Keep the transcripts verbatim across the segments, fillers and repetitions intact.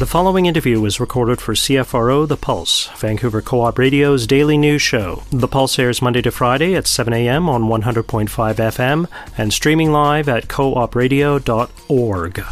The following interview was recorded for C F R O The Pulse, Vancouver Co-op Radio's daily news show. The Pulse airs Monday to Friday at seven a.m. on one hundred point five F M and streaming live at co op radio dot org.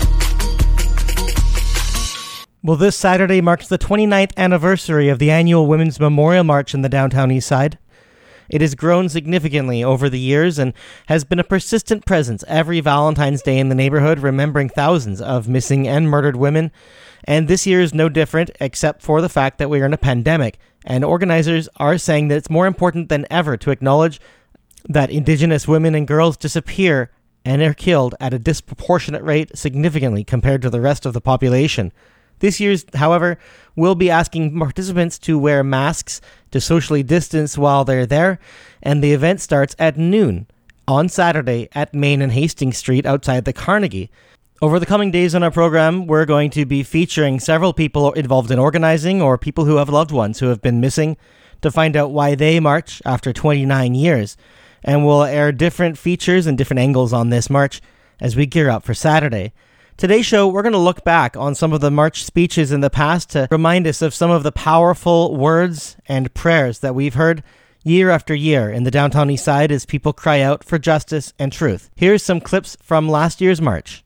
Well, this Saturday marks the twenty-ninth anniversary of the annual Women's Memorial March in the downtown east side. It has grown significantly over the years and has been a persistent presence every Valentine's Day in the neighborhood, remembering thousands of missing and murdered women. And this year is no different, except for the fact that we are in a pandemic. And organizers are saying that it's more important than ever to acknowledge that Indigenous women and girls disappear and are killed at a disproportionate rate significantly compared to the rest of the population. This year's, however, we'll be asking participants to wear masks, to socially distance while they're there, and the event starts at noon on Saturday at Main and Hastings Street outside the Carnegie. Over the coming days on our program, we're going to be featuring several people involved in organizing or people who have loved ones who have been missing to find out why they march after twenty-nine years. And we'll air different features and different angles on this march as we gear up for Saturday. Today's show, we're going to look back on some of the march speeches in the past to remind us of some of the powerful words and prayers that we've heard year after year in the downtown east side as people cry out for justice and truth. Here's some clips from last year's march.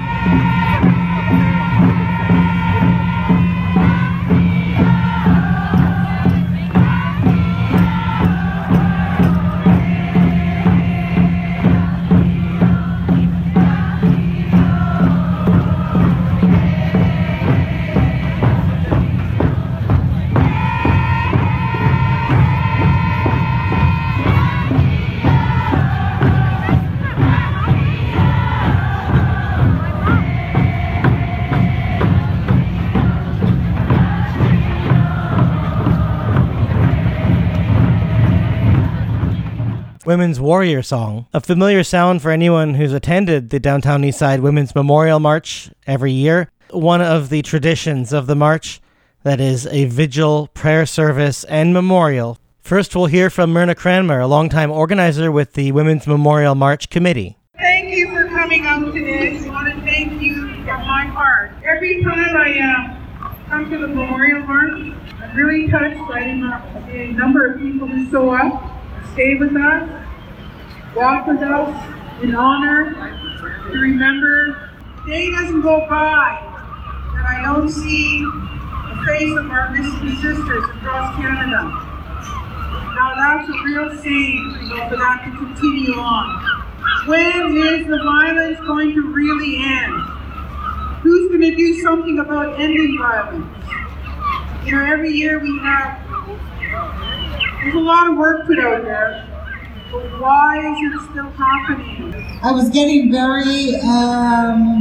Women's Warrior Song, a familiar sound for anyone who's attended the Downtown Eastside Women's Memorial March every year. One of the traditions of the march that is a vigil, prayer service, and memorial. First, we'll hear from Myrna Cranmer, a longtime organizer with the Women's Memorial March Committee. Thank you for coming out today. I want to thank you from my heart. Every time I uh, come to the Memorial March, I'm really touched by the number of people who show up, stay with us, walk with us in honor, to remember. Day doesn't go by that I don't see the face of our missing sisters across Canada. Now that's a real shame, you know, for that to continue on. When is the violence going to really end? Who's going to do something about ending violence? You know, every year we have, there's a lot of work put out there, but why is it still happening? I was getting very, um,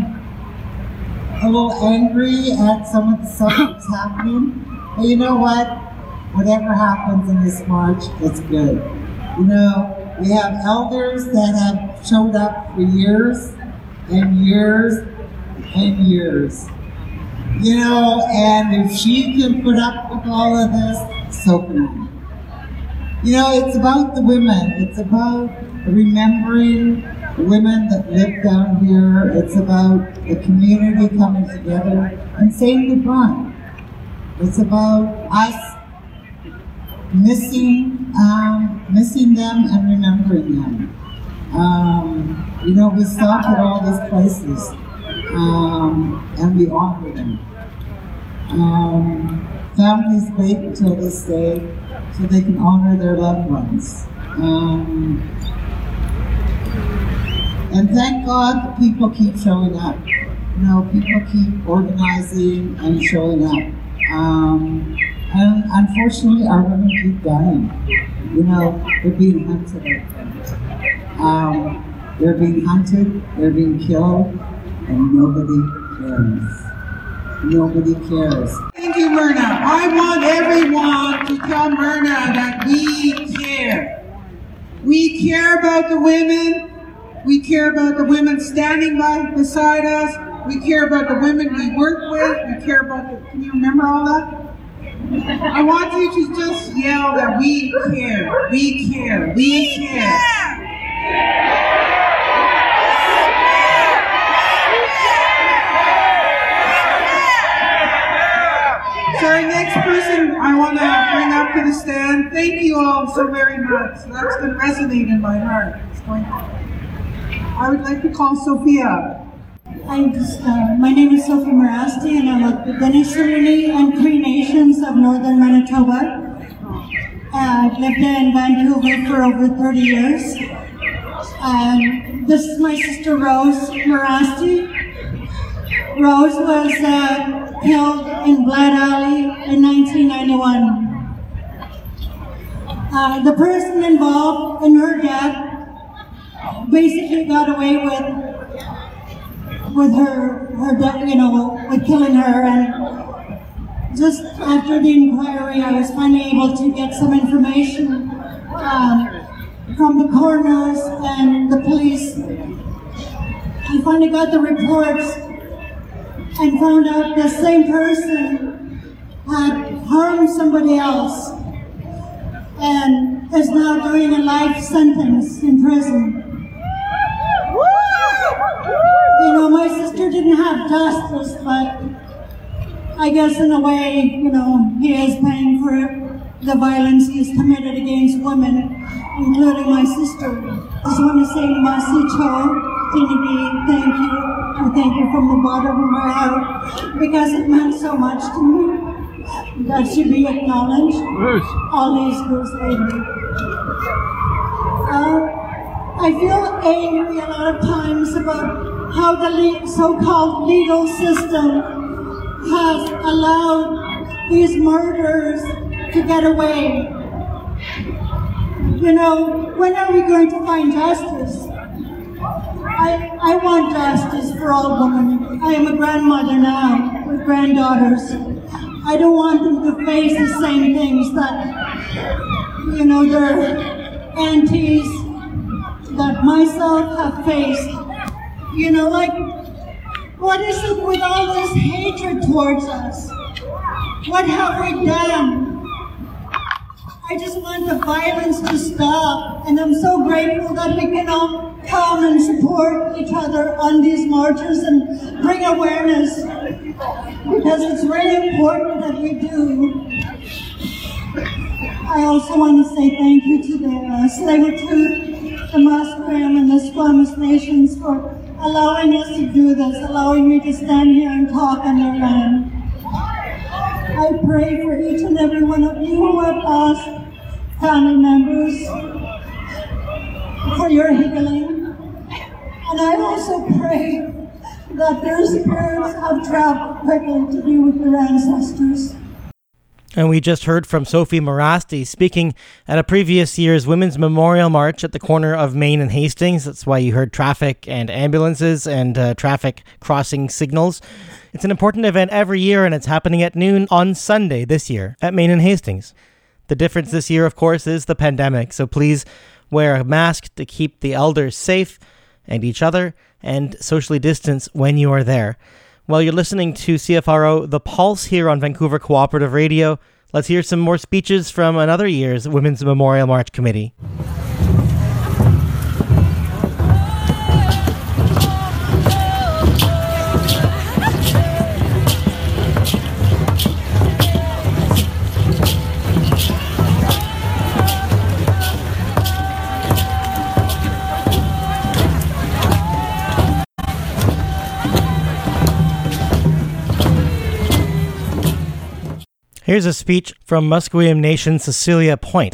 a little angry at some of the stuff that's happening. But you know what? Whatever happens in this march, it's good. You know, we have elders that have showed up for years and years and years. You know, and if she can put up with all of this, so can I. You know, it's about the women. It's about remembering the women that live down here. It's about the community coming together and saying goodbye. It's about us missing, um, missing them and remembering them. Um, you know, we stop at all these places um, and we honor them. Um, families wait until this day so they can honor their loved ones. Um, and thank God that people keep showing up. You know, people keep organizing and showing up. Um, and unfortunately, our women keep dying. You know, they're being hunted. Um, they're being hunted, they're being killed, and nobody cares. Nobody cares. Thank you, Myrna. I want everyone to tell Myrna that we care. We care about the women. We care about the women standing by beside us. We care about the women we work with. We care about the, can you remember all that? I want you to just yell that we care. We care. We care. person I want to bring up to the stand, thank you all so very much. That's going to resonate in my heart. It's going to. I would like to call Sophia. I just, uh, my name is Sophie Marasti, and I'm with the Denizini and Cree Nations of Northern Manitoba. Uh, I've lived in Vancouver for over thirty years. And this is my sister Rose Marasti. Rose was uh, killed in Black Alley in nineteen ninety-one. Uh, the person involved in her death basically got away with with her, her death, you know, with killing her. And just after the inquiry, I was finally able to get some information um, from the coroners and the police. I finally got the reports and found out the same person had harmed somebody else and is now doing a life sentence in prison. You know, my sister didn't have justice, but I guess in a way, you know, he is paying for the violence he's committed against women, including my sister. Just want to say, Masi Cho, Tinigi, thank you. I thank you from the bottom of my heart, because it meant so much to me. That should be acknowledged all these years later. Uh, I feel angry a lot of times about how the le- so-called legal system has allowed these murderers to get away. You know, when are we going to find justice? I, I want justice for all women. I am a grandmother now with granddaughters. I don't want them to face the same things that, you know, their aunties, that myself have faced. You know, like, what is it with all this hatred towards us? What have we done? I just want the violence to stop, and I'm so grateful that we can all come and support each other on these marches and bring awareness, because it's really important that we do. I also want to say thank you to the uh, Tsleil-Waututh, the Musqueam, and the Squamish Nations for allowing us to do this, allowing me to stand here and talk on their land. I pray for each and every one of you who have lost family members, for your healing. And I also pray that their spirits have traveled quickly to be with their ancestors. And we just heard from Sophie Marasti speaking at a previous year's Women's Memorial March at the corner of Main and Hastings. That's why you heard traffic and ambulances and uh, traffic crossing signals. It's an important event every year, and it's happening at noon on Sunday this year at Main and Hastings. The difference this year, of course, is the pandemic, so please wear a mask to keep the elders safe and each other, and socially distance when you are there. While you're listening to C F R O The Pulse here on Vancouver Cooperative Radio, let's hear some more speeches from another year's Women's Memorial March Committee. Here's a speech from Musqueam Nation Cecilia Point.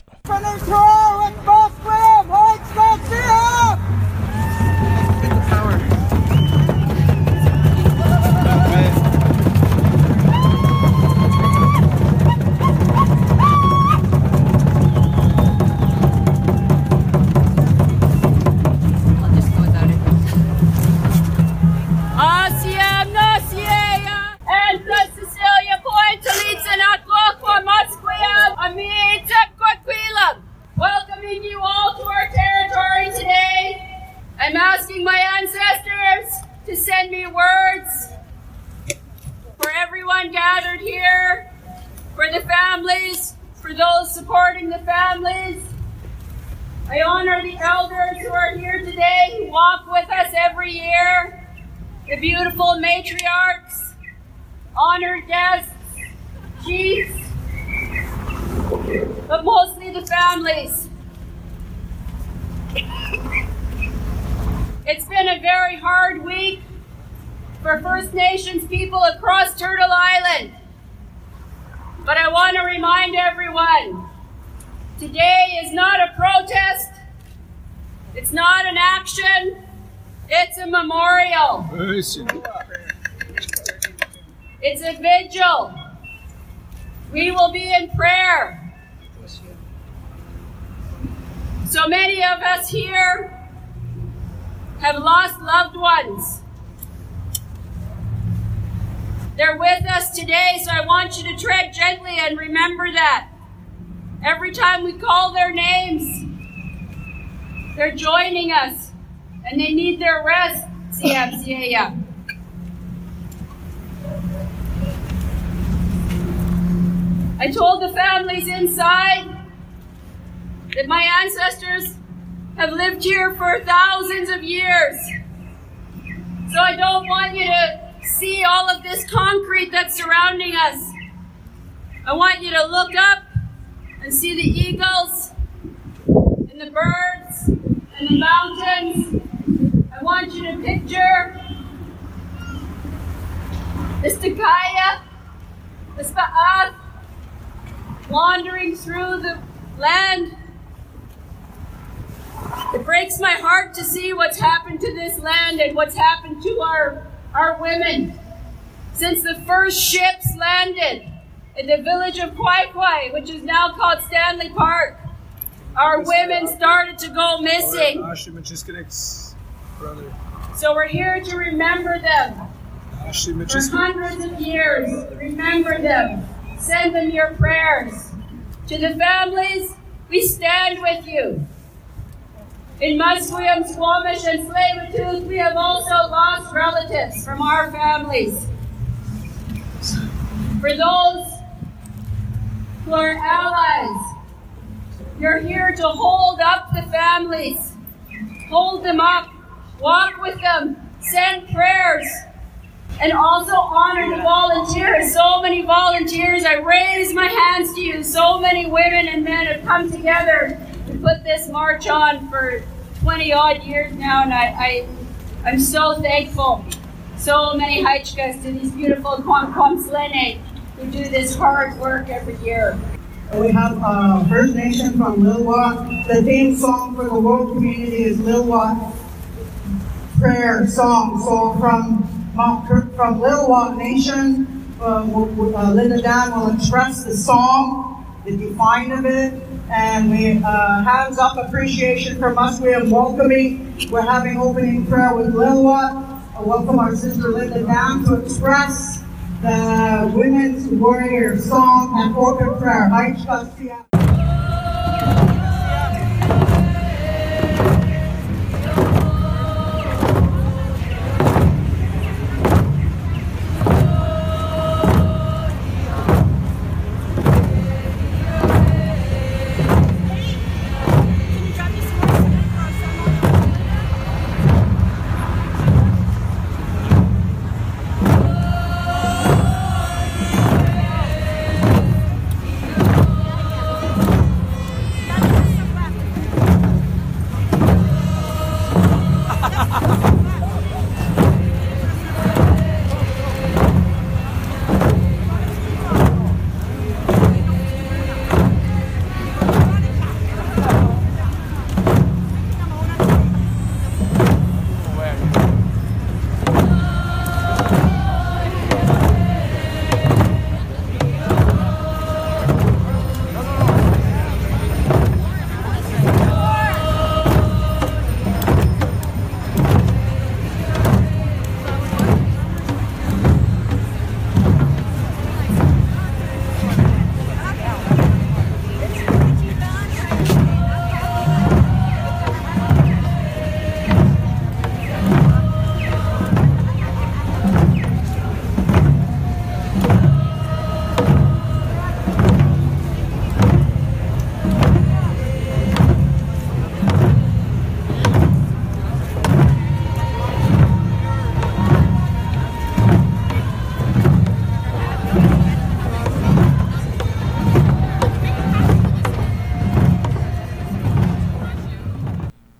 Welcoming you all to our territory today. I'm asking my ancestors to send me words for everyone gathered here, for the families, for those supporting the families. I honor the elders who are here today, who walk with us every year, the beautiful matriarchs, honored guests, chiefs, but mostly the families. It's been a very hard week for First Nations people across Turtle Island. But I want to remind everyone, today is not a protest, it's not an action, it's a memorial. It's a vigil. We will be in prayer. So many of us here have lost loved ones. They're with us today, so I want you to tread gently and remember that. Every time we call their names, they're joining us, and they need their rest. I told the families inside that my ancestors have lived here for thousands of years. So I don't want you to see all of this concrete that's surrounding us. I want you to look up and see the eagles and the birds and the mountains. I want you to picture the Stakaya, the Spa'ath, wandering through the land. It breaks my heart to see what's happened to this land and what's happened to our, our women. Since the first ships landed in the village of Kwai Kwai, which is now called Stanley Park, our women started to go missing. So we're here to remember them. For hundreds of years, remember them. Send them your prayers. To the families, we stand with you. In Musqueam, Squamish, and Tsleil-Waututh, we have also lost relatives from our families. For those who are allies, you're here to hold up the families. Hold them up. Walk with them. Send prayers. And also honor the volunteers. So many volunteers. I raise my hands to you. So many women and men have come together to put this march on for twenty odd years now, and I, I, I'm so thankful. So many Haichkas to these beautiful Kwamkwamslene who do this hard work every year. We have uh, First Nation from Lil'wat. The theme song for the world community is Lil'wat prayer song. So from from Lil'wat Nation, uh, uh, Linda Dan will express the song, the define of it, and we uh, hands up appreciation for Musqueam welcoming. We're having opening prayer with Lil'wat. I welcome our sister Linda Dan to express the Women's Warrior song and open prayer.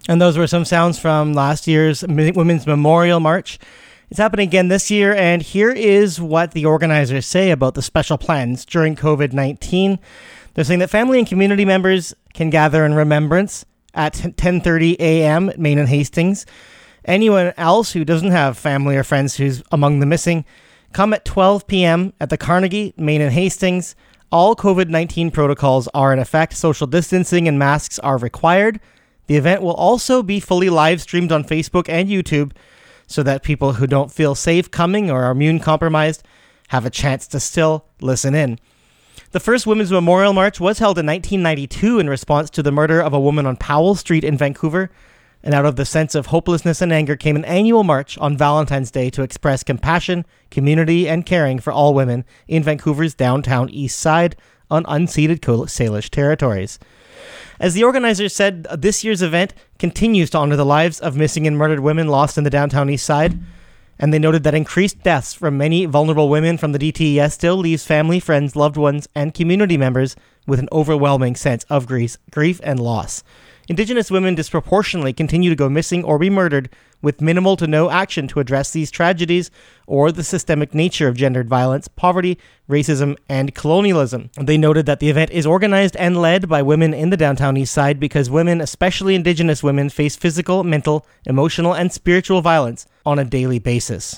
And those were some sounds from last year's Women's Memorial March. It's happening again this year, and here is what the organizers say about the special plans during covid nineteen. They're saying that family and community members can gather in remembrance at ten thirty a.m. at Main and Hastings. Anyone else who doesn't have family or friends who's among the missing, come at twelve p.m. at the Carnegie, Main and Hastings. All covid nineteen protocols are in effect. Social distancing and masks are required. The event will also be fully live streamed on Facebook and YouTube so that people who don't feel safe coming or are immune compromised have a chance to still listen in. The first Women's Memorial March was held in nineteen ninety-two in response to the murder of a woman on Powell Street in Vancouver. And out of the sense of hopelessness and anger came an annual march on Valentine's Day to express compassion, community, and caring for all women in Vancouver's downtown east side on unceded Salish territories. As the organizers said, this year's event continues to honor the lives of missing and murdered women lost in the downtown east side, and they noted that increased deaths from many vulnerable women from the D T E S still leaves family, friends, loved ones, and community members with an overwhelming sense of grief, grief and loss. Indigenous women disproportionately continue to go missing or be murdered with minimal to no action to address these tragedies or the systemic nature of gendered violence, poverty, racism, and colonialism. They noted that the event is organized and led by women in the downtown east side because women, especially Indigenous women, face physical, mental, emotional, and spiritual violence on a daily basis.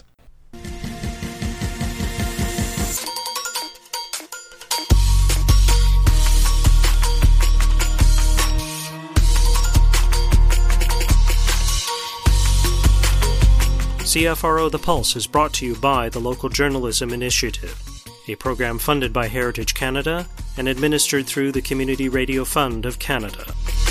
C F R O The Pulse is brought to you by the Local Journalism Initiative, a program funded by Heritage Canada and administered through the Community Radio Fund of Canada.